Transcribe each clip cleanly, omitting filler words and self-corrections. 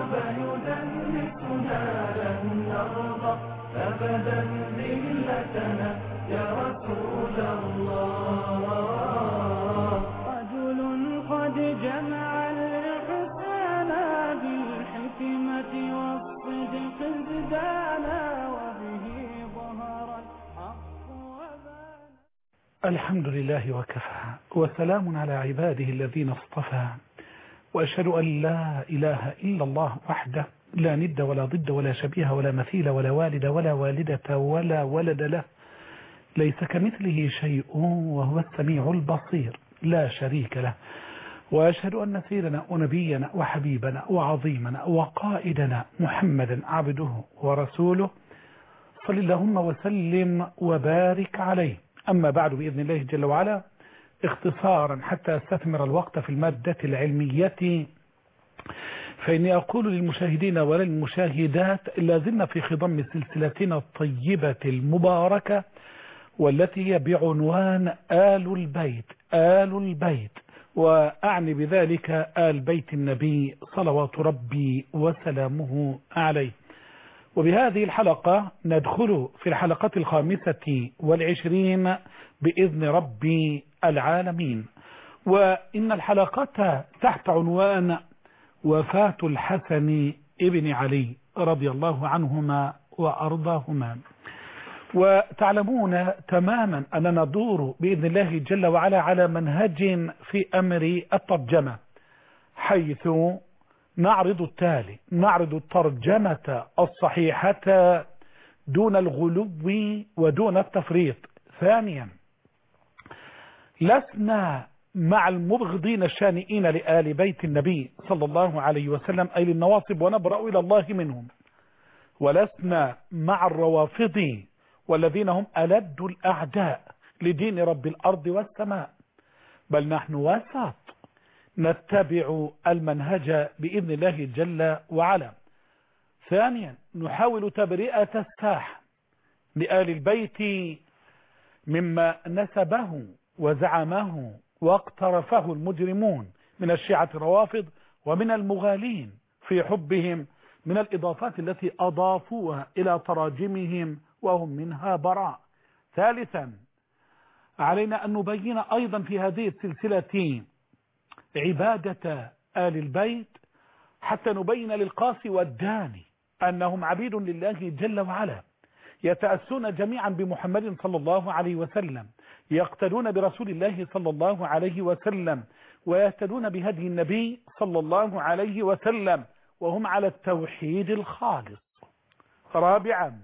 طاب يدنسنا لن نرضى أبدا ذلتنا يا رسول الله. رجل قد جمع الحسنى بالحكمة والصدق ازدانا وبه ظهر الحق وبان. الحمد لله وكفى وسلام على عباده الذين اصطفى، وأشهد أن لا إله إلا الله وحده لا ند ولا ضد ولا شبيه ولا مثيل ولا والد ولا والدة ولا ولد له، ليس كمثله شيء وهو السميع البصير لا شريك له. وأشهد أن سيدنا ونبينا وحبيبنا وعظيمنا وقائدنا محمدا عبده ورسوله، صل اللهم وسلم وبارك عليه. أما بعد، بإذن الله جل وعلا اختصارا حتى استثمر الوقت في المادة العلمية، فإني أقول للمشاهدين وللمشاهدات لازلنا في خضم سلسلتنا الطيبة المباركة والتي هي بعنوان آل البيت. آل البيت، وأعني بذلك آل بيت النبي صلوات ربي وسلامه عليه. وبهذه الحلقة ندخل في الحلقة 25 بإذن رب العالمين، وإن الحلقة تحت عنوان وفاة الحسن ابن علي رضي الله عنهما وأرضاهما. وتعلمون تماما أننا ندور بإذن الله جل وعلا على منهج في أمر الترجمة، حيث نعرض التالي: نعرض الترجمة الصحيحة دون الغلو ودون التفريط. ثانيا، لسنا مع المبغضين الشانئين لآل بيت النبي صلى الله عليه وسلم، أي للنواصب، ونبرأ إلى الله منهم. ولسنا مع الروافض والذين هم ألد الأعداء لدين رب الأرض والسماء، بل نحن وسط نتبع المنهج بإذن الله جل وعلا. ثانيا، نحاول تبرئة الساحة لآل البيت مما نسبه وزعمه واقترفه المجرمون من الشيعة الروافض ومن المغالين في حبهم من الإضافات التي أضافوها إلى تراجمهم وهم منها براء. ثالثا، علينا أن نبين أيضا في هذه السلسلة عبادة آل البيت، حتى نبين للقاسي والداني أنهم عبيد لله جل وعلا، يتأسون جميعا بمحمد صلى الله عليه وسلم، يقتدون برسول الله صلى الله عليه وسلم، ويهتدون بهدي النبي صلى الله عليه وسلم، وهم على التوحيد الخالص. رابعا،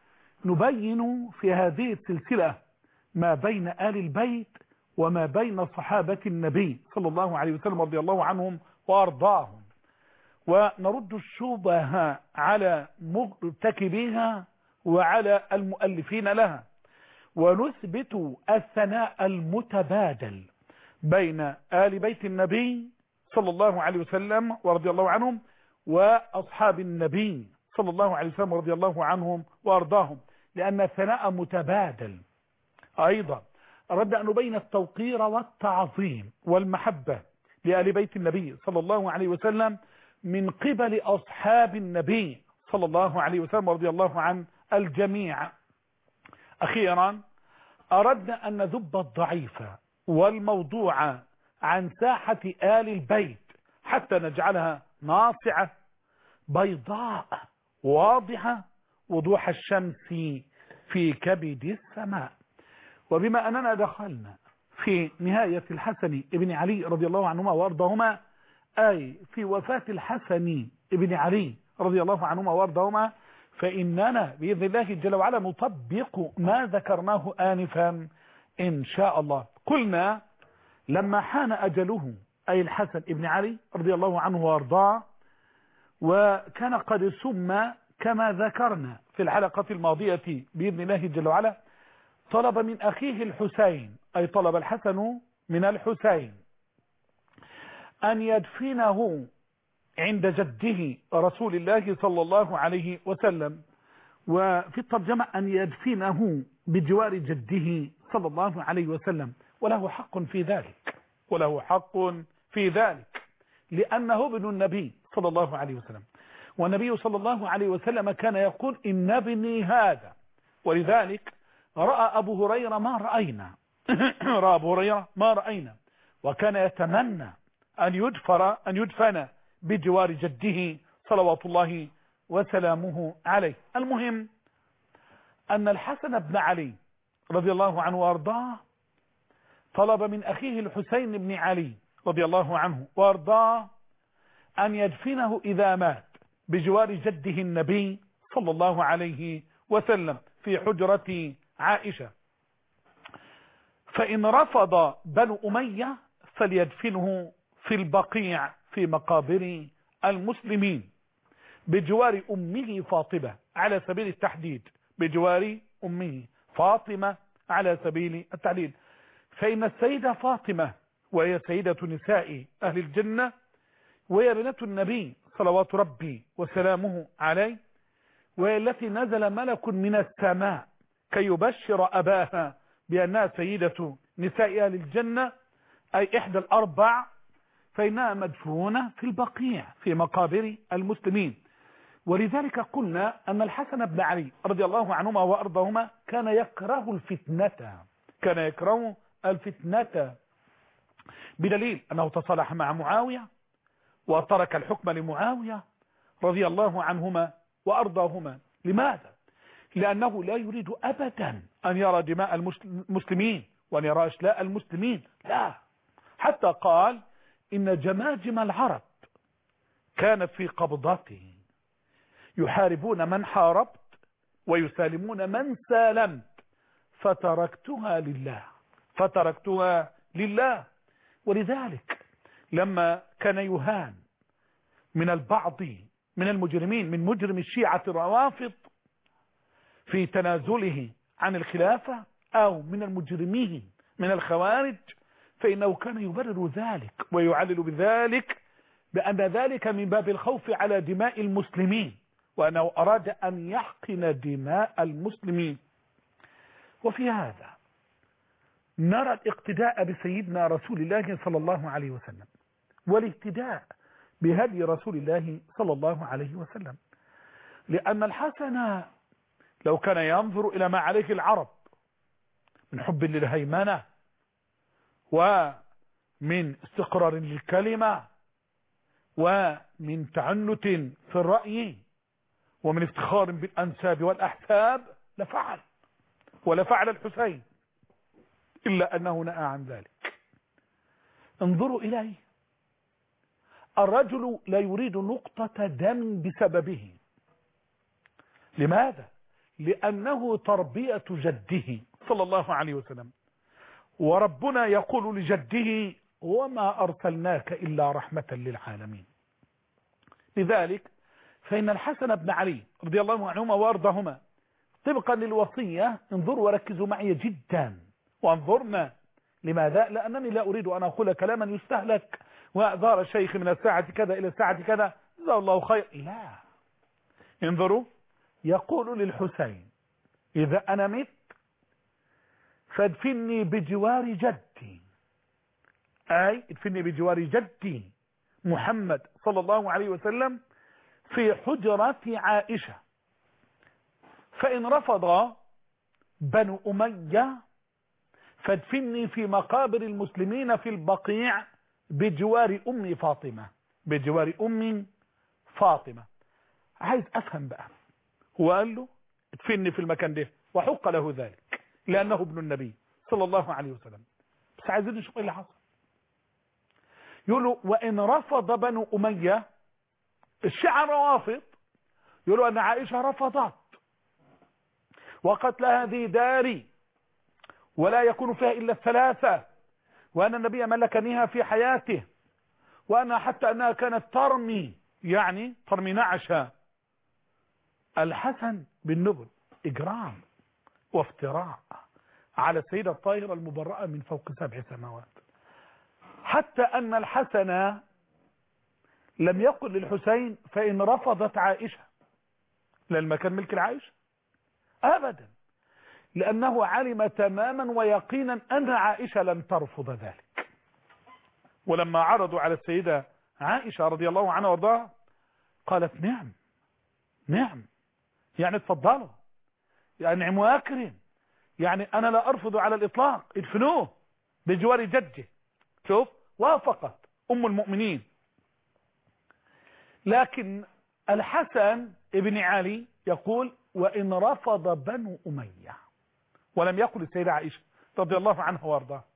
نبين في هذه السلسلة ما بين آل البيت وما بين صحابة النبي صلى الله عليه وسلم رضي الله عنهم وأرضاهم، ونرد الشبهة على مرتكبيها وعلى المؤلفين لها، ونثبت الثناء المتبادل بين آل بيت النبي صلى الله عليه وسلم ورضي الله عنهم وأصحاب النبي صلى الله عليه وسلم ورضي الله عنهم وأرضاهم، لأن الثناء متبادل. أيضا أردنا أن نبين التوقير والتعظيم والمحبة لآل بيت النبي صلى الله عليه وسلم من قبل أصحاب النبي صلى الله عليه وسلم ورضي الله عن الجميع. أخيرا، أردنا أن نذب الضعيف والموضوع عن ساحة آل البيت حتى نجعلها ناصعة بيضاء واضحة وضوح الشمس في كبد السماء. وبما أننا دخلنا في نهاية الحسن ابن علي رضي الله عنهما وارضاهما، أي في وفاة الحسن ابن علي رضي الله عنهما وارضاهما، فإننا بإذن الله جل وعلا نطبق ما ذكرناه آنفا إن شاء الله. قلنا لما حان أجله، أي الحسن ابن علي رضي الله عنه وارضاه، وكان قد سمى كما ذكرنا في الحلقة الماضية بإذن الله جل وعلا، طلب من أخيه الحسين، أي طلب الحسن من الحسين أن يدفنه عند جده رسول الله صلى الله عليه وسلم، وفي الترجمة أن يدفنه بجوار جده صلى الله عليه وسلم، وله حق في ذلك، وله حق في ذلك، لأنه ابن النبي صلى الله عليه وسلم. والنبي صلى الله عليه وسلم كان يقول إن ابني هذا. ولذلك رأى أبو هريرة ما رأينا رأى أبو هريرة ما رأينا، وكان يتمنى أن يدفن بجوار جده صلوات الله وسلامه عليه. المهم أن الحسن بن علي رضي الله عنه وارضاه طلب من أخيه الحسين بن علي رضي الله عنه وارضاه أن يدفنه إذا مات بجوار جده النبي صلى الله عليه وسلم في حجرة عائشة، فإن رفض بنو أمية فليدفنه في البقيع في مقابر المسلمين بجوار أمه فاطمة على سبيل التحديد، بجوار أمه فاطمة على سبيل التحديد. فإن السيدة فاطمة وهي سيدة نساء أهل الجنة وهي بنت النبي صلوات ربي وسلامه عليه، وهي التي نزل ملك من السماء كي يبشر أباها بأنها سيدة نساء أهل الجنة أي إحدى الأربع، فإنها مدفونة في البقيع في مقابر المسلمين. ولذلك قلنا أن الحسن بن علي رضي الله عنهما وأرضاهما كان يكره الفتنة بدليل أنه تصالح مع معاوية وترك الحكم لمعاوية رضي الله عنهما وأرضاهما. لماذا؟ لأنه لا يريد أبدا أن يرى دماء المسلمين وأن يرى أشلاء المسلمين، لا، حتى قال إن جماجم العرب كانت في قبضته يحاربون من حاربت ويسالمون من سالمت فتركتها لله. ولذلك لما كان يهان من البعض من المجرمين من مجرم الشيعة الروافض في تنازله عن الخلافة أو من المجرمين من الخوارج، فإنه كان يبرر ذلك ويعلل بذلك بأن ذلك من باب الخوف على دماء المسلمين، وأنه أراد أن يحقن دماء المسلمين. وفي هذا نرى الاقتداء بسيدنا رسول الله صلى الله عليه وسلم والاهتداء بهدي رسول الله صلى الله عليه وسلم، لأن الحسن لو كان ينظر إلى ما عليه العرب من حب للهيمنة ومن استقرار للكلمة ومن تعنت في الرأي ومن افتخار بالأنساب والأحساب ولفعل الحسين، إلا أنه نأى عن ذلك. انظروا إليه، الرجل لا يريد نقطة دم بسببه. لماذا؟ لأنه تربية جده صلى الله عليه وسلم، وربنا يقول لجده وما أرسلناك إلا رحمة للعالمين. لذلك فإن الحسن بن علي رضي الله عنهما وأرضاهما طبقا للوصية، انظروا وركزوا معي جدا وانظرنا. لماذا؟ لأنني لا أريد أن أقول كلاما يستهلك وأعذار الشيخ من الساعة كذا إلى الساعة كذا جزاه الله خير، لا، انظروا، يقول للحسين إذا أنا مت فادفني بجوار جدي، أي ادفني بجوار جدي محمد صلى الله عليه وسلم في حجرة عائشة، فإن رفض بنو أمية فادفني في مقابر المسلمين في البقيع بجوار أم فاطمة. عايز أفهم بقى، هو قال له ادفني في المكان ده وحق له ذلك لأنه ابن النبي صلى الله عليه وسلم، بس عايزين نشوف ايه اللي حصل. يقولوا وإن رفض بنو أمية، الشيعة الروافض يقولوا أن عائشة رفضت وقالت هذه داري ولا يكون فيها إلا الثلاثة، وأن النبي ملكنيها في حياته، وأن حتى أنها كانت ترمي نعشا. الحسن بن نبل إجرام وافتراء على السيدة الطاهرة المبرأة من فوق 7 سماوات، حتى أن الحسن لم يقل للحسين فإن رفضت عائشة، لأن المكان ملك العائشة أبدا، لأنه علم تماما ويقينا أن عائشة لن ترفض ذلك. ولما عرضوا على السيدة عائشة رضي الله عنها وارضاها قالت نعم نعم، يعني تفضلوا، يعني نعم واكرم، يعني انا لا ارفض على الاطلاق، ادفنوه بجوار جده. شوف، وافقت ام المؤمنين. لكن الحسن ابن علي يقول وان رفض بنو اميه، ولم يقل السيدة عائشة رضي الله عنها وارضاها.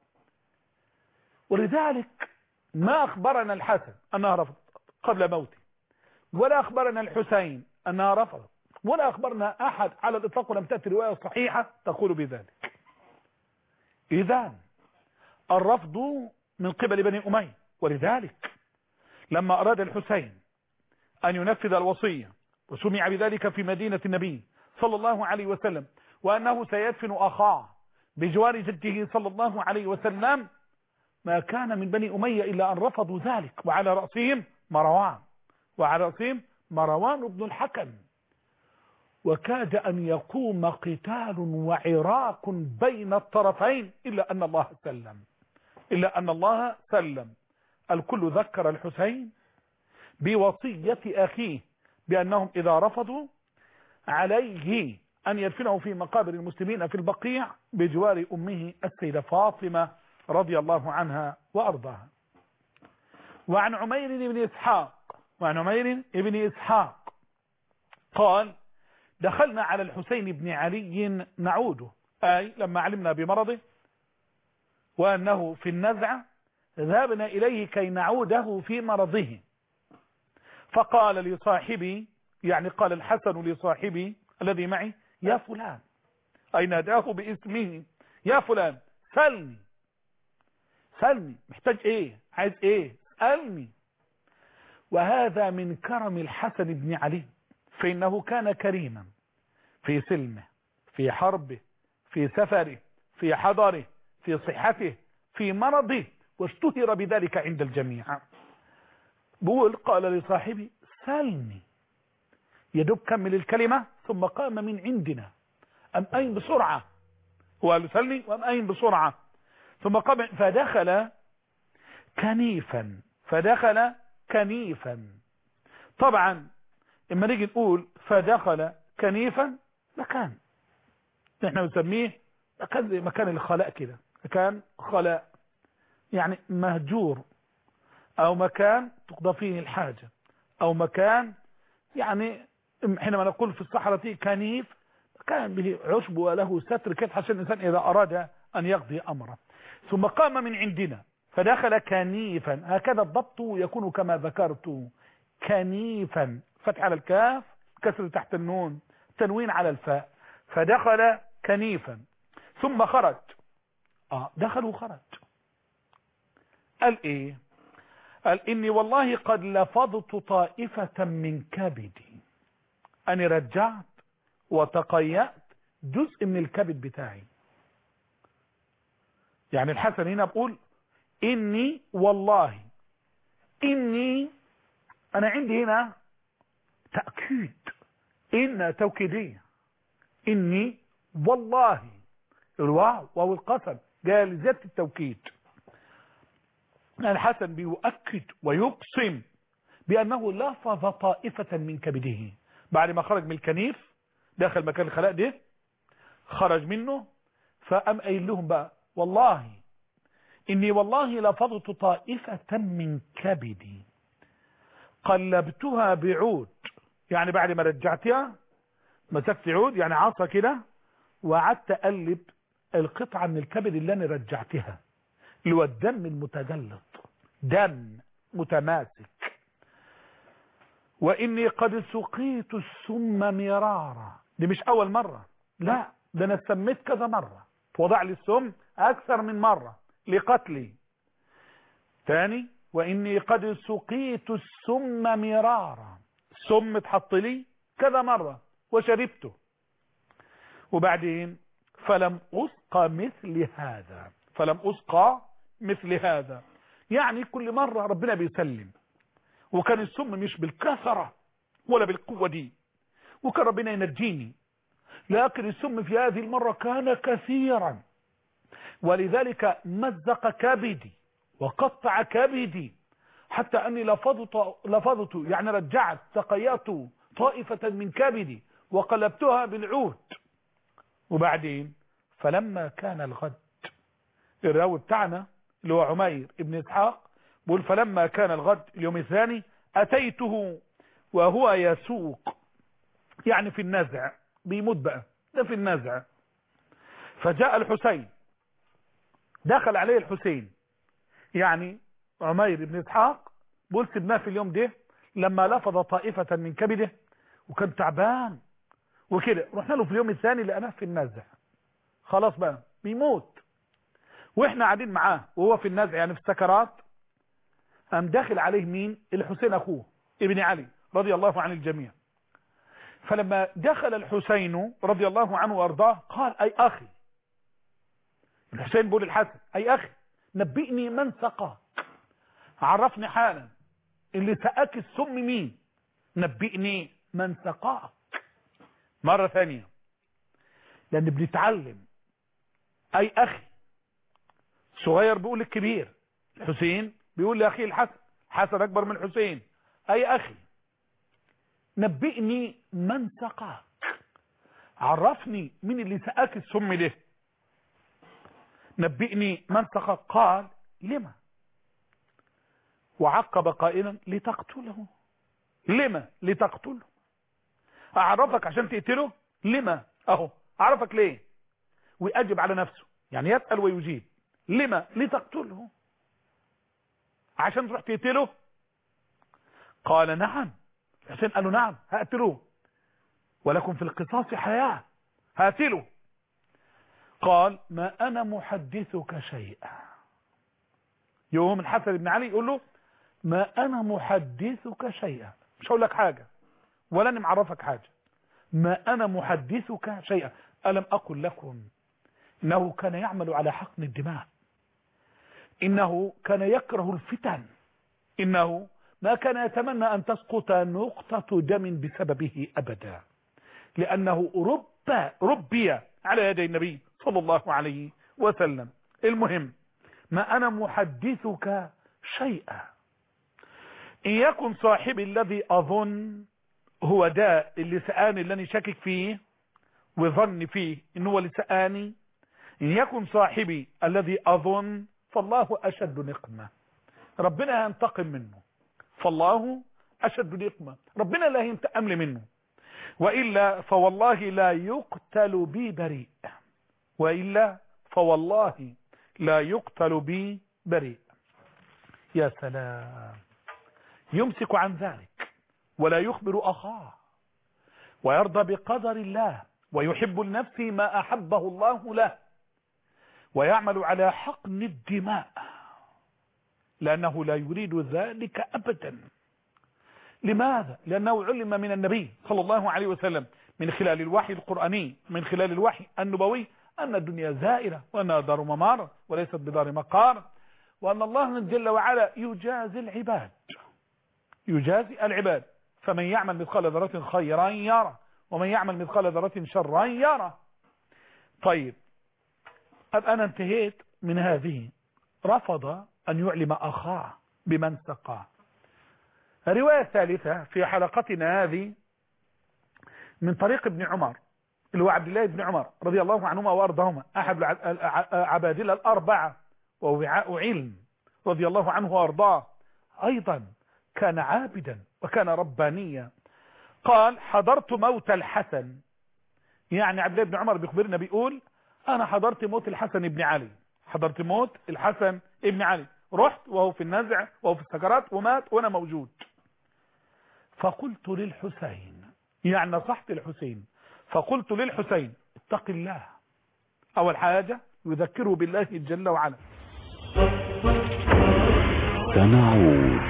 ولذلك ما اخبرنا الحسن انها رفضت قبل موته، ولا اخبرنا الحسين انها رفضت، ولا اخبرنا احد على الاطلاق، ولم تأتي رواية صحيحة تقول بذلك. اذا الرفض من قبل بني اميه. ولذلك لما اراد الحسين ان ينفذ الوصية وسمع بذلك في مدينة النبي صلى الله عليه وسلم، وانه سيدفن اخاه بجوار جده صلى الله عليه وسلم، ما كان من بني اميه الا ان رفضوا ذلك، وعلى رأسهم مروان بن الحكم. وكاد ان يقوم قتال وعراك بين الطرفين الا ان الله سلم. الكل ذكر الحسين بوصية اخيه بانهم اذا رفضوا عليه ان يدفنه في مقابر المسلمين في البقيع بجوار امه السيدة فاطمة رضي الله عنها وارضاها. وعن عمير بن اسحاق قال دخلنا على الحسين بن علي نعوده، اي لما علمنا بمرضه وانه في النزعة ذهبنا اليه كي نعوده في مرضه. فقال لصاحبي، يعني قال الحسن لصاحبي الذي معي، يا فلان، اي ناداه باسمه، يا فلان سلني، محتاج ايه، عايز ايه، سألني. وهذا من كرم الحسن بن علي، فإنه كان كريما في سلمه، في حربه، في سفره، في حضره، في صحته، في مرضه، واشتهر بذلك عند الجميع. بقول قال لصاحبي سلني، يدب كمل الكلمة ثم قام من عندنا، أم أين بسرعة، هو قال سلني وأم أين بسرعة، ثم قام فدخل كنيفا. طبعا اما نيجي نقول فدخل كنيفا، مكان احنا بنسميه مكان الخلاء كده، مكان خلاء يعني مهجور، او مكان تقضى فيه الحاجة، او مكان يعني حينما نقول في الصحراء كنيف، مكان به عشب وله ستر كده عشان الانسان اذا اراد ان يقضي امره. ثم قام من عندنا فدخل كنيفا، هكذا الضبط يكون كما ذكرت، كنيفا، فتح على الكاف، كسر تحت النون، تنوين على الفاء، فدخل كنيفا ثم خرج. دخل وخرج. قال ايه؟ قال اني والله قد لفظت طائفة من كبدي، اني رجعت وتقيأت جزء من الكبد بتاعي. يعني الحسن هنا بقول اني والله، انا عندي هنا تأكيد، ان توكيدية، اني والله، الواو واو القسم جاء لزيادة التوكيد. الحسن بيؤكد ويقسم بانه لفظ طائفة من كبده بعد ما خرج من الكنيف، داخل مكان الخلاء ده، خرج منه، فقام قايل لهم بقى والله إني والله لفظت طائفة من كبدي قلبتها بعود، يعني بعد ما رجعتها مسكت عود يعني عصا كده، وقعدت أقلب القطعة من الكبد اللي أنا رجعتها، اللي هو الدم المتجلط، دم متماسك. وإني قد سقيت السم مرارا، دي مش أول مرة، لا ده أنا سميت كذا مرة، وضع لي السم أكثر من مرة لقتلي. ثاني وإني قد سقيت السم مرارا، السم اتحط لي كذا مرة وشربته. وبعدين فلم أسقى مثل هذا، يعني كل مرة ربنا بيسلم، وكان السم مش بالكثرة ولا بالقوة دي، وكان ربنا ينجيني، لكن السم في هذه المرة كان كثيرا، ولذلك مزق كبدي وقطع كبدي، حتى أني لفظت يعني رجعت تقيأت طائفة من كبدي وقلبتها بالعود. وبعدين فلما كان الغد، الراوي بتاعنا اللي هو عمير ابن إسحاق بيقول فلما كان الغد اليوم الثاني أتيته وهو يسوق، يعني في النزع، بيموت بقى ده في النزع. فجاء الحسين، دخل عليه الحسين، يعني عمير بن إسحاق بيقول سبناه في اليوم ده لما لفظ طائفة من كبده وكان تعبان وكده، رحنا له في اليوم الثاني لقناه في النزع، خلاص بقى بيموت، واحنا قاعدين معاه وهو في النزع يعني في السكرات. قام داخل عليه مين؟ الحسين اخوه ابن علي رضي الله عن الجميع. فلما دخل الحسين رضي الله عنه وارضاه قال اي اخي، الحسين بيقول الحسن اي اخي نبئني من سقاك، عرفني حالا اللي سقاك السم مين، نبئني من سقاك. مرة ثانية لان بنتعلم، اي اخي صغير بيقول الكبير، الحسين بيقول لاخيه الحسن، حسن اكبر من الحسين، اي اخي نبئني من سقاك، عرفني مين اللي سقاك السم ده، نبئني من سقاك. قال لما، وعقب قائلا لتقتله. لما لتقتله؟ اعرفك عشان تقتله؟ لما اهو اعرفك ليه، ويأجب على نفسه، يعني يسأل ويجيب. لما لتقتله؟ عشان تروح تقتله؟ قال نعم. حسين قال له نعم هقتله، ولكم في القصاص حياة، هقتله. قال ما انا محدثك شيئا. يوم الحسن بن علي يقول له ما انا محدثك شيئا، مش هقول لك حاجة ولا انا معرفك حاجة، ما انا محدثك شيئا. ألم أقل لكم انه كان يعمل على حقن الدماء، انه كان يكره الفتن، انه ما كان يتمنى ان تسقط نقطة دم بسببه ابدا، لانه ربي على يدي النبي صلى الله عليه وسلم. المهم ما انا محدثك شيئا، ان يكن صاحبي الذي اظن هو ده اللي سآني، اللي انا شاكك فيه وظن فيه انه هو اللي سآني، ان يكن صاحبي الذي اظن فالله اشد نقمة، ربنا ينتقم منه، فالله اشد نقمة، ربنا لا ينتقم لي منه، وإلا فوالله لا يقتل بي بريء، وإلا فوالله لا يقتل بي بريء. يا سلام، يمسك عن ذلك ولا يخبر أخاه، ويرضى بقدر الله، ويحب لنفسه ما أحبه الله له، ويعمل على حقن الدماء لأنه لا يريد ذلك أبدا. لماذا؟ لأنه علم من النبي صلى الله عليه وسلم من خلال الوحي القرآني، من خلال الوحي النبوي، أن الدنيا زائرة وأنها دار ممار وليست بدار مقار، وأن الله جل وعلا يجازي العباد، يجازي العباد، فمن يعمل مثقال ذرة خيرا يرى ومن يعمل مثقال ذرة شرا يرى. طيب أنا انتهيت من هذه، رفض أن يعلم أخاه بمن سقاه. الرواية الثالثة في حلقتنا هذه من طريق ابن عمر اللي هو عبد الله بن عمر رضي الله عنهما وارضاهما، احد العبادلة الاربعة ووعاء علم رضي الله عنه وارضاه، ايضا كان عابدا وكان ربانيا. قال حضرت موت الحسن، يعني عبد الله بن عمر بيخبرنا بيقول انا حضرت موت الحسن بن علي، حضرت موت الحسن بن علي، رحت وهو في النزع وهو في السكرات ومات وانا موجود. فقلت للحسين، يعني نصحت الحسين، فقلت للحسين اتق الله، اول حاجة يذكره بالله جل وعلا. سنعود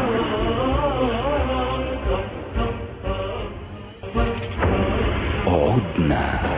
عدنا.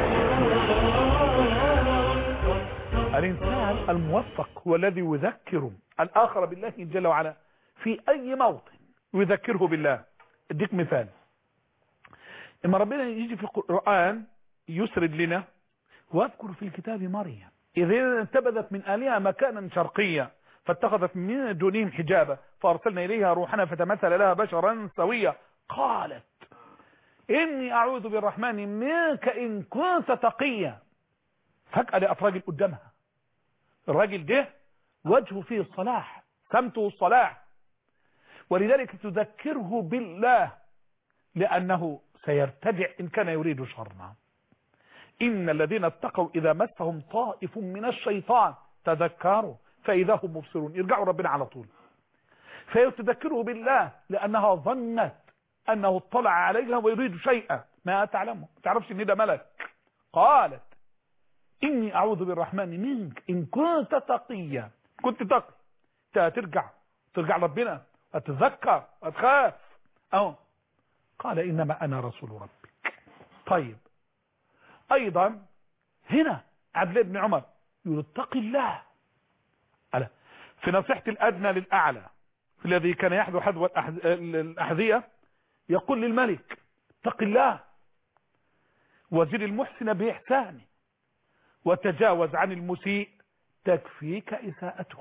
الانسان الموفق هو الذي يذكر الاخر بالله جل وعلا في اي موطن، يذكره بالله. اديك مثال، اما ربنا يجي في القرآن يسرد لنا واذكر في الكتاب مريم إذ انتبذت من آلهة مكانا شرقيا فاتخذت من دونهم حجابا فارسلنا اليها روحنا فتمثل لها بشرا سويا قالت إني أعوذ بالرحمن منك إن كنت تقيا. فجأة لقت راجل قدامها، الراجل ده وجهه فيه الصلاح، سمته الصلاح، ولذلك تذكره بالله لأنه سيرتدع إن كان يريد شرا. إن الذين اتقوا إذا مسهم طائف من الشيطان تذكروا فإذا هم مبصرون، يرجعوا ربنا على طول. فيتذكره بالله لأنها ظنت أنه اطلع عليها ويريد شيئا ما تعلمه، ما تعرفش إن ده ملك. قالت إني أعوذ بالرحمن منك إن كنت تقيا، كنت تقي، ترجع ربنا وتتذكر وتخاف. قال إنما أنا رسول ربك. طيب أيضا هنا عبد الله بن عمر يقول اتق الله في نصيحة الأدنى للأعلى، في الذي كان يحذو حذو الأحذية يقول للملك اتق الله وزد المحسن بإحسانه وتجاوز عن المسيء تكفيك إساءته.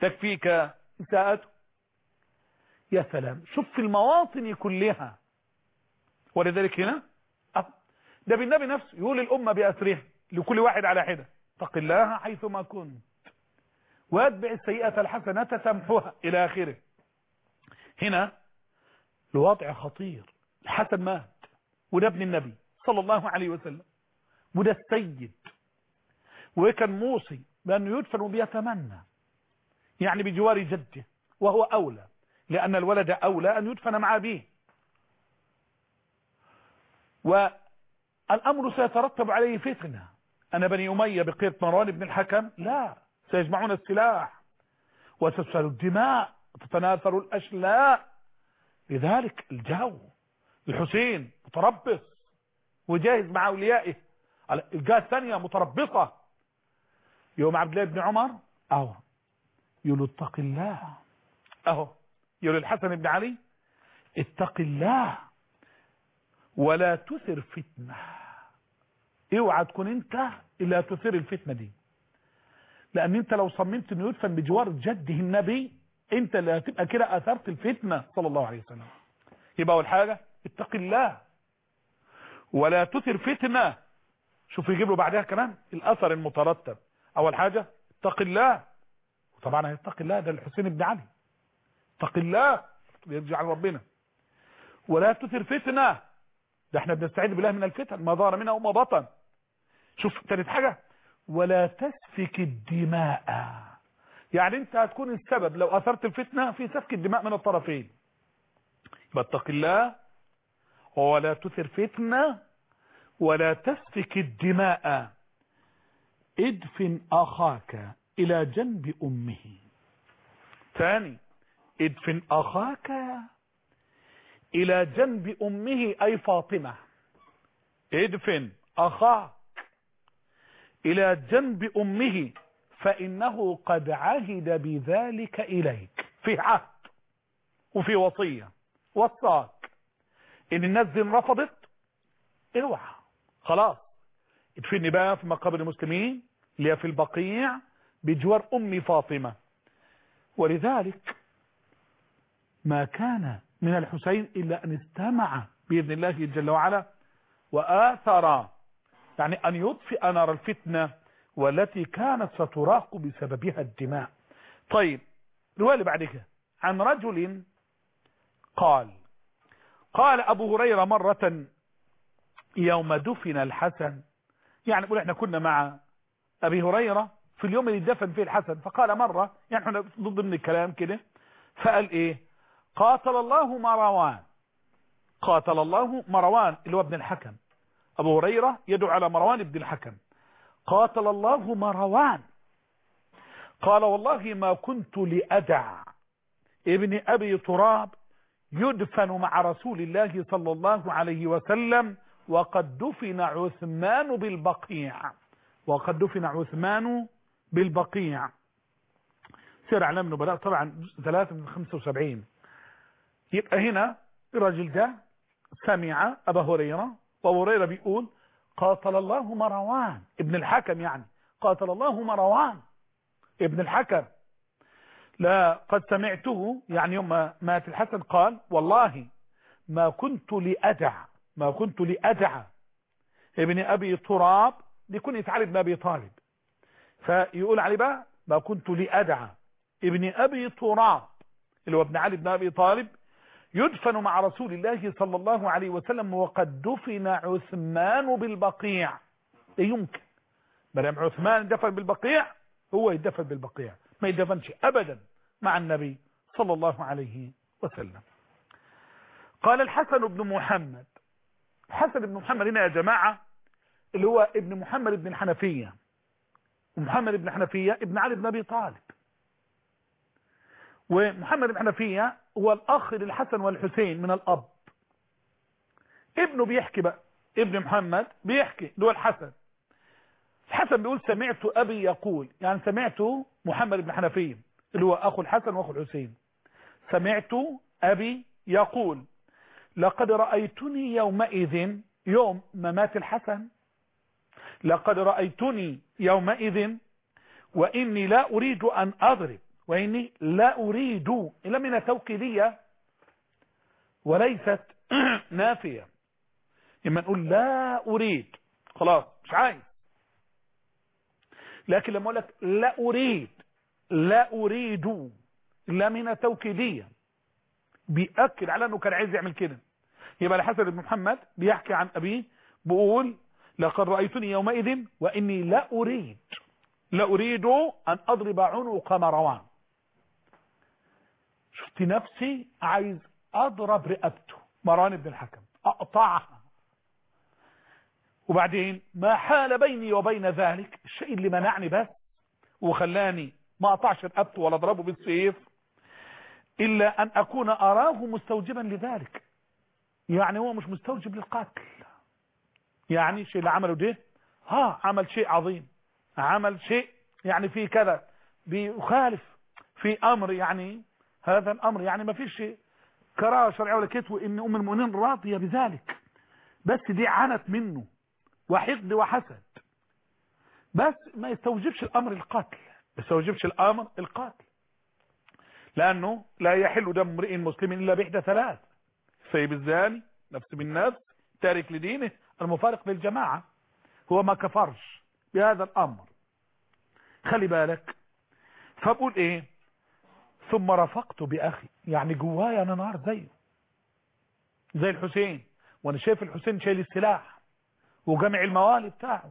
يا سلام، شوف في المواطن كلها. ولذلك هنا ده بالنبي نفسه يقول الأمة بأسرها لكل واحد على حدة اتق الله حيثما كنت واتبع السيئة الحسنة تمحوها إلى آخره. هنا الوضع خطير. الحسن مات وده ابن النبي صلى الله عليه وسلم وده السيد، وكان موصي بأنه يدفن وبيتمنى يعني بجوار جده، وهو أولى لأن الولد أولى أن يدفن مع أبيه. والأمر سيترتب عليه فتنة. أنا بني أمية بقيادة مروان بن الحكم لا، سيجمعون السلاح وتسفل الدماء وتتناثر الأشلاء. لذلك الجو الحسين متربص وجاهز مع أوليائه، الجهة الثانية متربصة. يوم عبد الله بن عمر يقول اتق الله، يقول الحسن بن علي اتق الله ولا تثر فتنة. اوعى تكون انت الا تثير الفتنة دي، لان انت لو صممت انه يدفن بجوار جده النبي انت اللي هتبقى كده اثرت الفتنة صلى الله عليه وسلم. يبقى اول حاجة اتق الله ولا تثر فتنة. شوف يجيب له بعدها كمان الاثر المترتب. اول حاجة اتق الله، وطبعا هيتقي الله ده الحسين بن علي، اتق الله يرجع لربنا. ولا تثر فتنة، ده احنا بنستعيذ بالله من الفتن ما ظهر منها وما بطن. شوف ثالث حاجة ولا تسفك الدماء، يعني انت هتكون السبب لو اثرت الفتنة في سفك الدماء من الطرفين. اتق الله ولا تثر فتنة ولا تسفك الدماء ادفن اخاك الى جنب امه. ثاني ادفن اخاك الى جنب امه اي فاطمة. ادفن اخاك الى جنب امه فانه قد عهد بذلك اليك، في عهد وفي وصية وصاك ان الناس دي رفضت اوعى خلاص ادفني بقى في مقابر المسلمين اللي هي في البقيع بجوار ام فاطمة. ولذلك ما كان من الحسين الا ان استمع باذن الله جل وعلا واثر يعني ان يطفئ نار الفتنة والتي كانت ستراق بسببها الدماء. طيب الرواية بعد كده عن رجل قال ابو هريرة مرة يوم دفن الحسن، يعني نقول احنا كنا مع ابي هريرة في اليوم اللي دفن فيه الحسن، فقال مرة يعني احنا ضمن الكلام كده فقال ايه قاتل الله مروان اللي هو ابن الحكم. ابو هريرة يدعو على مروان ابن الحكم. قاتل الله مروان. قال والله ما كنت لأدع ابن ابي تراب يدفن مع رسول الله صلى الله عليه وسلم وقد دفن عثمان بالبقيع. سير اعلام النبلاء طبعا 3 من 75. يبقى هنا الرجل ده سمع ابا هريرة وابو هريرة بيقول قاتل الله مروان ابن الحكم، يعني قاتل الله مروان ابن الحكم. لا قد سمعته يعني يوم مات الحسن قال والله ما كنت لأدع ما كنت لأدعى ابن أبي تراب لكنية علي بن أبي طالب، فيقول علي بقى ما كنت لأدعى ابن أبي تراب اللي هو ابن علي بن أبي طالب يدفن مع رسول الله صلى الله عليه وسلم وقد دفن عثمان بالبقيع. لا يمكن مدام عثمان دفن بالبقيع هو يدفن بالبقيع، ما يدفنش أبدا مع النبي صلى الله عليه وسلم. قال الحسن بن محمد، الحسن بن محمد هنا يا جماعة اللي هو ابن محمد بن الحنفية، ومحمد بن الحنفية ابن علي بن أبي طالب، ومحمد بن الحنفية هو الأخ للحسن والحسين من الأب. ابنه بيحكي بقى، ابن محمد بيحكي اللي هو الحسن. الحسن بيقول سمعت أبي يقول، يعني سمعت محمد بن الحنفية اللي هو أخو الحسن وأخو الحسين، سمعت أبي يقول لقد رأيتني يومئذ، يوم ما مات الحسن، لقد رأيتني يومئذ وإني لا أريد أن أضرب، وإني لا أريد إلا من توكيدية وليست نافية. لما نقول لا أريد خلاص مش عايز، لكن لما أقول لك لا أريد، لا أريد إلا من توكيدية بيأكد على أنه كان عايز يعمل كده. يبقى الحسن بن محمد بيحكي عن أبيه بيقول لقد رأيتني يومئذ وإني لا أريد أن أضرب عنق مروان. شفت نفسي عايز أضرب رقبته مروان بن الحكم أقطعها، وبعدين ما حال بيني وبين ذلك الشيء اللي منعني بس وخلاني ما أقطعش رقبته ولا أضربه بالسيف إلا أن أكون أراه مستوجبا لذلك. يعني هو مش مستوجب للقتل، يعني الشيء اللي عمله ده عمل شيء عظيم، عمل شيء يعني فيه كذا بيخالف في أمر، يعني هذا الأمر يعني ما فيش كراهة شرعية ولا كتوة إن أم المؤمنين راضية بذلك، بس دي عنت منه وحقد وحسد، بس ما يستوجبش الأمر القتل، ما يستوجبش الأمر القتل، لأنه لا يحل دم امرئ مسلم إلا بإحدى ثلاث: سيب الزاني، نفس بالنفس، تارك لدينه، المفارق للجماعة. هو ما كفرش بهذا الأمر، خلي بالك. فبقول إيه؟ ثم رفقت بأخي، يعني جوايا أنا نار زي الحسين، وأنا شايف الحسين شايل السلاح وجمع الموالي بتاعه،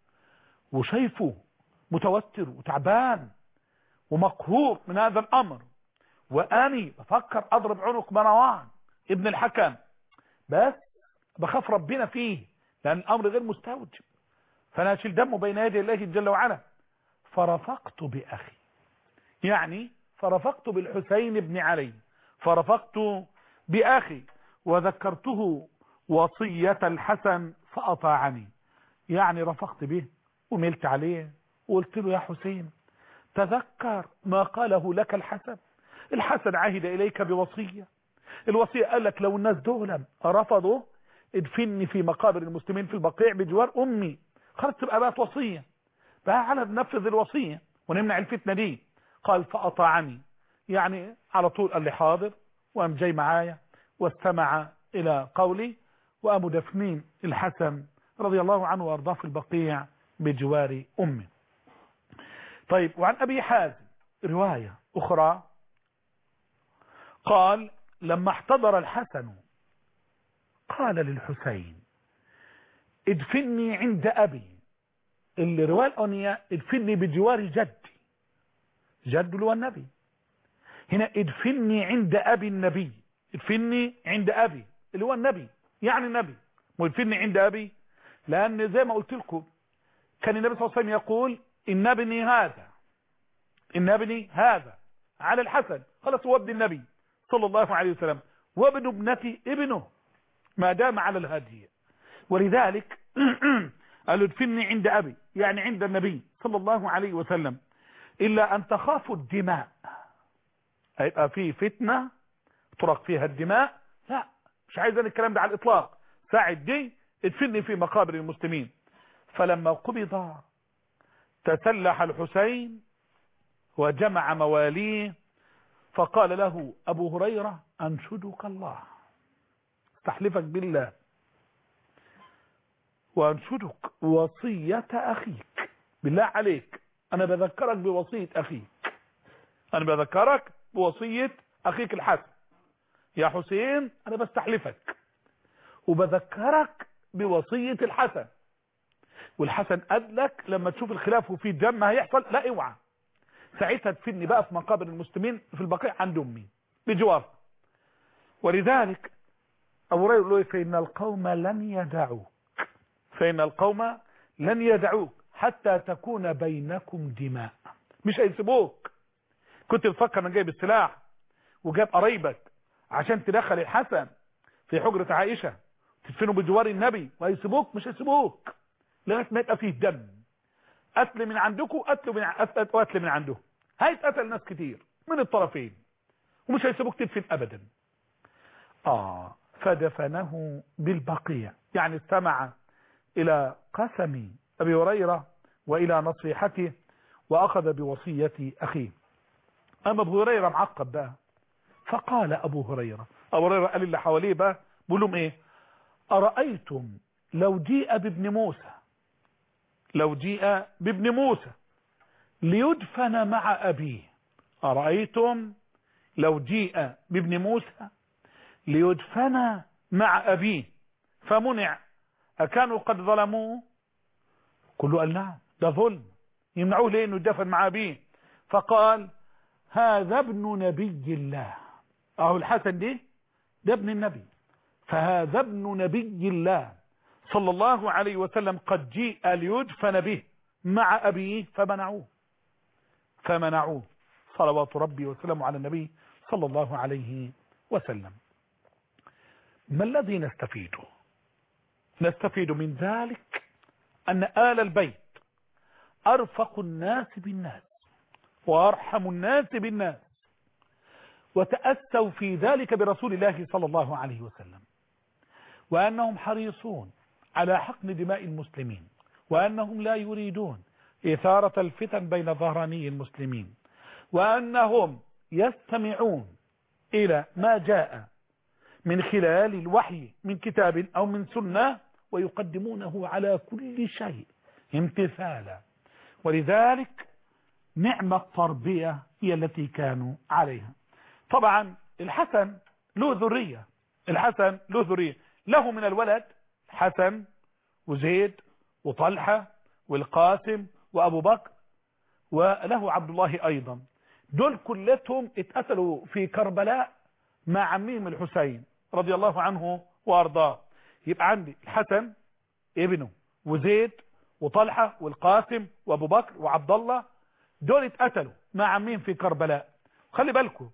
وشايفه متوتر وتعبان ومقهور من هذا الأمر، وأني بفكر أضرب عنق مروان ابن الحكم، بس بخاف ربنا فيه لأن الأمر غير مستوجب، فأنا أشيل دمه بين يدي الله جل وعلا. فرفقت بأخي، يعني فرفقت بالحسين بن علي، فرفقت بأخي وذكرته وصية الحسن فأطاعني، يعني رفقت به وملت عليه وقلت له يا حسين تذكر ما قاله لك الحسن، الحسن عهد إليك بوصية، الوصية قال لك لو الناس دول رفضوا ادفني في مقابر المسلمين في البقيع بجوار أمي، خلاص تبقى بقت وصية، بقى على ننفذ الوصية ونمنع الفتنة دي. قال فأطاعني، يعني على طول قال لي حاضر، وقام جاي معايا واستمع إلى قولي، وقاموا دفنين الحسن رضي الله عنه وارضاه في البقيع بجوار أمه. طيب، وعن أبي حازم رواية أخرى قال لما احتضر الحسن قال للحسين ادفني عند أبي، الرواية الأولانية ادفني بجوار جدي، جد اللي هو النبي، هنا ادفني عند أبي النبي، ادفني عند أبي اللي هو النبي، يعني النبي، وادفني عند أبي لأن زي ما قلت لكم كان النبي صلى الله عليه وسلم يقول إن ابني هذا، إن ابني هذا على الحسن، خلاص هو ابن النبي صلى الله عليه وسلم، وابن ابنتي ابنه ما دام على الهدي، ولذلك قال ادفني عند أبي، يعني عند النبي صلى الله عليه وسلم، إلا أن تخافوا الدماء، هيبقى في فتنة ترق فيها الدماء، لا مش عايز أنا الكلام ده على الإطلاق، ساعد دي ادفني في مقابر المسلمين. فلما قبض تسلح الحسين وجمع مواليه، فقال له أبو هريرة أنشدك الله، استحلفك بالله وأنشدك وصية أخيك، بالله عليك أنا بذكرك بوصية أخيك، أنا بذكرك بوصية أخيك الحسن. يا حسين أنا بستحلفك وبذكرك بوصية الحسن، والحسن أدلك لما تشوف الخلاف وفي دم هيحصل، لا اوعى ساعتها تفيدني بقى في مقابر المسلمين في البقيع عند أمي بجوار. ولذلك أبو هريرة يقول فإن القوم لن يدعوك، فإن القوم لن يدعوك حتى تكون بينكم دماء، مش هيسيبوك. كنت بفكر أنا جايب السلاح وجاب قريبك عشان تدخل الحسن في حجرة عائشة تدفنه بجوار النبي، وهيسيبوك؟ مش هيسيبوك لغاية ما يبقى فيه دم، قتل من عندكم قتل من عنده، هيتقتل ناس كتير من الطرفين ومش هيسيبوك تدفن أبدا. فدفنه بالبقيع، يعني استمع إلى قسم أبي هريرة وإلى نصيحته وأخذ بوصية أخيه. أما أبو هريرة معقب بقى، فقال أبو هريرة قال اللي حواليه بقى بقول لهم إيه؟ أرأيتم لو جيء بابن موسى، لو جيء بابن موسى ليدفن مع أبيه، أرأيتم لو جيء بابن موسى ليدفن مع أبيه فمنع أكانوا قد ظلموه؟ كله قال نعم، ده ظلم، يمنعوه ليه انه يدفن مع أبيه؟ فقال هذا ابن نبي الله، أهو الحسن ده ابن النبي، فهذا ابن نبي الله صلى الله عليه وسلم قد جيء ليدفن به مع أبيه فمنعوه صلوات ربي وسلامه على النبي صلى الله عليه وسلم. ما الذي نستفيده؟ نستفيد من ذلك أن آل البيت أرفق الناس بالناس وأرحم الناس بالناس، وتأسوا في ذلك برسول الله صلى الله عليه وسلم، وأنهم حريصون على حقن دماء المسلمين، وأنهم لا يريدون إثارة الفتن بين ظهراني المسلمين، وأنهم يستمعون إلى ما جاء من خلال الوحي من كتاب أو من سنة ويقدمونه على كل شيء امتثالا. ولذلك نعمة التربية هي التي كانوا عليها. طبعا الحسن له ذرية، الحسن له ذرية، له من الولد حسن وزيد وطلحة والقاسم وأبو بكر، وله عبد الله أيضا. دول كلهم اتقتلوا في كربلاء مع عمهم الحسين رضي الله عنه وأرضاه. يبقى عندي الحسن ابنه وزيد وطلحة والقاسم وأبو بكر وعبد الله، دول اتقتلوا مع عمهم في كربلاء. خلي بالكم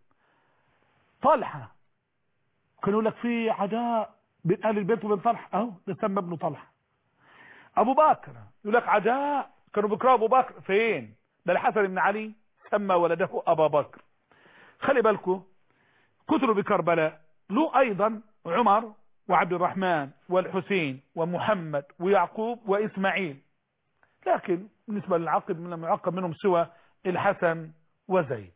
طلحة كانوا لك في عداء بين أهل البيت وبين طلحة، أهو ده سمى ابنه طلحة. أبو بكر يقول لك عداء كانوا بيكرهوا أبو بكر، فين؟ ده الحسن بن علي سمى ولده أبا بكر. خلي بالكم قتلوا بكربلاء. له أيضا عمر وعبد الرحمن والحسين ومحمد ويعقوب وإسماعيل، لكن بالنسبة للعقب من المعقب منهم سوى الحسن وزيد.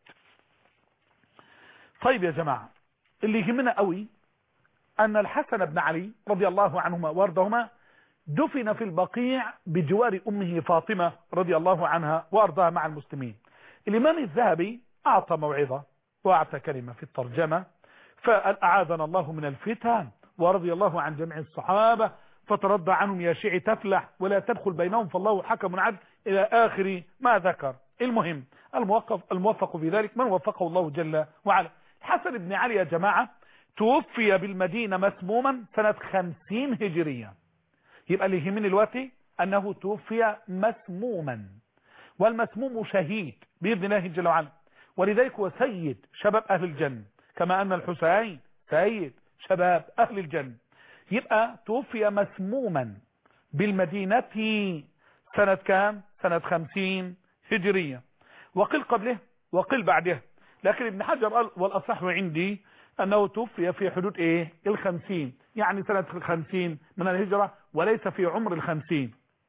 طيب يا جماعة، اللي يهمنا قوي أن الحسن بن علي رضي الله عنهما وارضاهما دفن في البقيع بجوار أمه فاطمة رضي الله عنها وارضاها مع المسلمين. الإمام الذهبي أعطى موعظة وأعطى كلمة في الترجمة، فأعاذنا الله من الفتن ورضي الله عن جميع الصحابة، فترضى عنهم يا شيعي تفلح ولا تدخل بينهم فالله حكم عدل إلى آخر ما ذكر. المهم الموفق في ذلك من وفقه الله جل وعلا. الحسن بن علي يا جماعة توفي بالمدينة مسموما سنة 50 هجرية. يبقى اللي يهمني دلوقتي أنه توفي مسموما، والمسموم شهيد بإذن الله جل وعلا، ولذلك هو سيد شباب أهل الجنة، كما أن الحسين سيد شباب أهل الجنة. يبقى توفي مسموما بالمدينة سنة كام؟ سنة 50 هجرية، وقل قبله وقل بعده، لكن ابن حجر قال والأصح عندي أنه توفي في حدود إيه؟ 50، يعني سنة 50 من الهجرة وليس في عمر 50.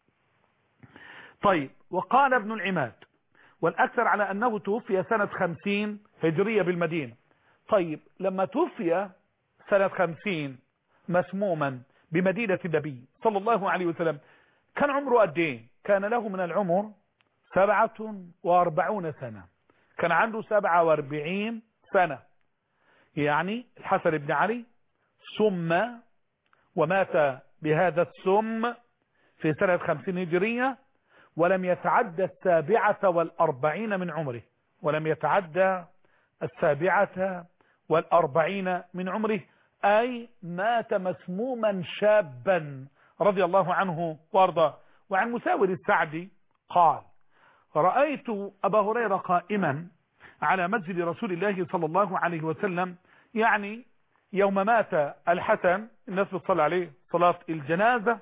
طيب، وقال ابن العماد والأكثر على أنه توفي سنة 50 هجرية بالمدينة. طيب، لما توفي سنة 50 مسموما بمدينة النبي صلى الله عليه وسلم. كان عمره قد ايه؟ كان له من العمر 47 سنة. كان عنده 47 سنة. يعني الحسن بن علي سم ومات بهذا السم في سنة 50 هجرية، ولم يتعدى 47 من عمره، ولم يتعدى 47 من عمره، أي مات مسموما شابا رضي الله عنه وارضاه. وعن مساور السعدي قال: رأيت أبا هريرة قائما على مسجد رسول الله صلى الله عليه وسلم، يعني يوم مات الحسن، الناس بتصلي عليه صلاة الجنازة،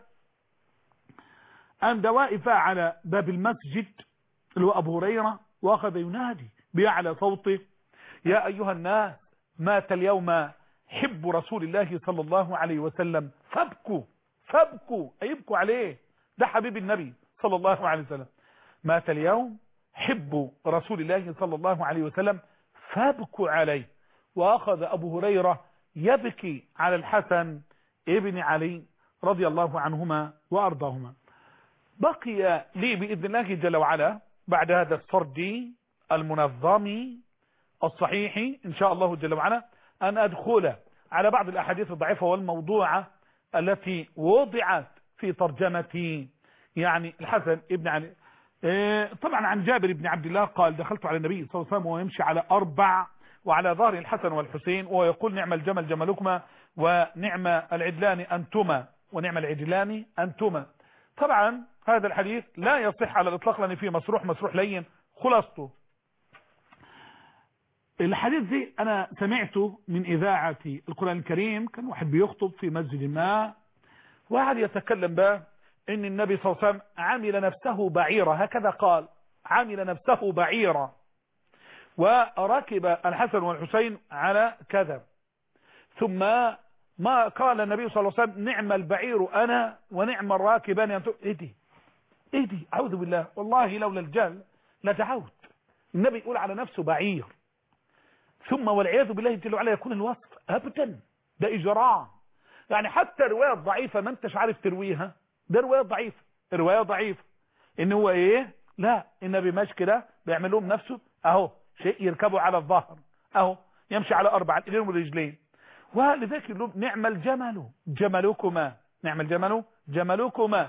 عند واقف على باب المسجد اللي هو أبو هريرة، وأخذ ينادي بأعلى صوته: يا أيها الناس، مات اليوم حب رسول الله صلى الله عليه وسلم، فابكوا أيبكوا عليه، ده حبيب النبي صلى الله عليه وسلم. مات اليوم حب رسول الله صلى الله عليه وسلم فابكوا عليه. وأخذ أبو هريرة يبكي على الحسن ابن علي رضي الله عنهما وأرضاهما. بقي لي بإذن الله جل وعلا بعد هذا السرد المنظم الصحيح إن شاء الله جل وعلا أن أدخل على بعض الأحاديث الضعيفة والموضوعة التي وضعت في ترجمة يعني الحسن ابن علي. طبعا عن جابر بن عبد الله قال: دخلت على النبي صلى الله عليه وسلم وهو يمشي على 4 وعلى ظهر الحسن والحسين، وهو يقول: نعم الجمل جملكما ونعم العدلان أنتما، ونعم العدلان أنتما. طبعا هذا الحديث لا يصح على الإطلاق لأن فيه مسروح لين. خلاصته الحديث دي أنا سمعته من إذاعة القرآن الكريم. كان واحد بيخطب في مسجد ما، واحد يتكلم بقى إن النبي صلى الله عليه وسلم عمل نفسه بعيرة، هكذا قال: عمل نفسه بعيرة، وركب الحسن والحسين على كذا، ثم ما قال النبي صلى الله عليه وسلم: نعم البعير أنا ونعم الراكبان أنتم. إيه دي أعوذ بالله، والله لولا الجهل لدعوت. النبي يقول على نفسه بعير، ثم والعياذ بالله جل وعلا يكون الوصف أبدا، ده إجراء. يعني حتى رواية ضعيفة ما انتش عارف ترويها، ده رواية ضعيفة إن هو إيه؟ لا، النبي ماشي كده بيعمل لهم نفسه أهو شيء يركبوا على الظهر، أهو يمشي على 4 الإيدين والرجلين. ولذلك يقول: نعم الجمل جملكما، نعم الجمل جملكما.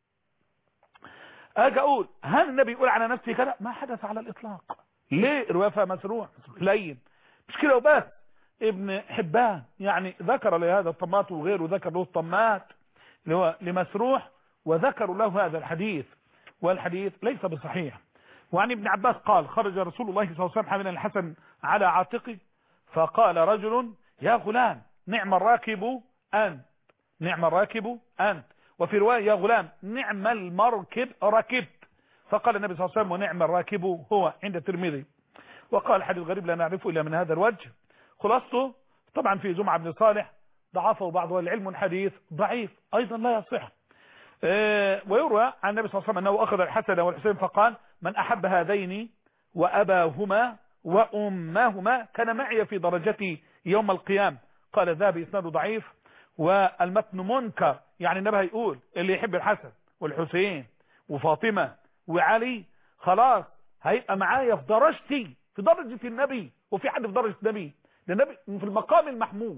أجي أقول: هل النبي يقول على نفسه كده؟ ما حدث على الإطلاق. ليه؟ رواية فيها مسروح لين، مش كده وبس. ابن حبان يعني ذكر لهذا الطماط، وغيره ذكر له الطماط اللي هو لمسروح، وذكروا له هذا الحديث، والحديث ليس بصحيح. وعن ابن عباس قال: خرج رسول الله صلى الله عليه وسلم حاملا الحسن على عاتقه، فقال رجل: يا غلام نعم الراكب أنت، نعم الراكب أنت. وفي رواية: يا غلام نعم المركب ركبت. فقال النبي صلى الله عليه وسلم: ونعم الراكب هو، عند الترمذي. وقال: حديث غريب لا نعرفه إلا من هذا الوجه. خلاصته طبعا في جمعة بن صالح ضعفه بعض العلم، الحديث ضعيف أيضا لا يصح. ويروى عن النبي صلى الله عليه وسلم أنه أخذ الحسن والحسين فقال: من أحب هذين وأباهما وأمهما كان معي في درجتي يوم القيامة. قال الذهبي: إسناده ضعيف والمتن منكر. يعني النبي هيقول اللي يحب الحسن والحسين وفاطمة وعلي خلاص هيبقى معايا في درجتي، في درجة النبي. وفي حد في درجة النبي؟ ده النبي في المقام المحمود،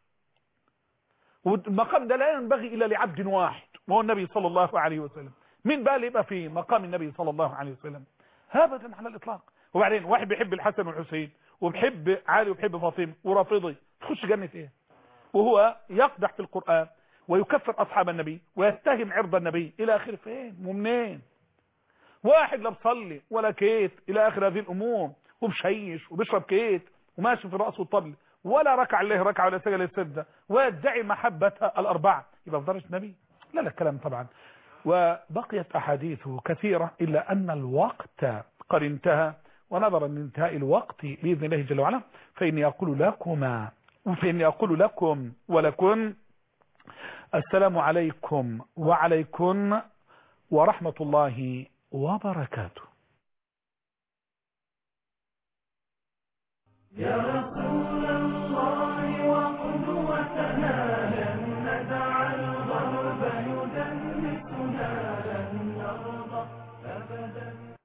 والمقام ده لا ينبغي إلا لعبد واحد وهو النبي صلى الله عليه وسلم. مين بقى اللي يبقى في مقام النبي صلى الله عليه وسلم؟ أبدا على الإطلاق. وبعدين واحد بيحب الحسن والحسين وبيحب علي وبيحب فاطمة ورافضي، تخش جنة ايه؟ وهو يقدح في القرآن ويكفر أصحاب النبي ويتهم عرض النبي إلى آخر. فين ومنين؟ واحد لا بصلي ولا كيت إلى آخر هذه الأمور، وبشيش وبيشرب كيت وماشي في رأسه الطبل، ولا ركع الله ركعة ولا سجل السجدة، ويدعي محبة الأربعة، يبقى في درجة النبي؟ لا الكلام طبعا. وبقيت أحاديث كثيرة إلا أن الوقت قد انتهى، ونظرا لانتهاء الوقت بإذن الله جل وعلا فإني أقول لكم ولكم السلام عليكم وعليكم ورحمة الله وبركاته.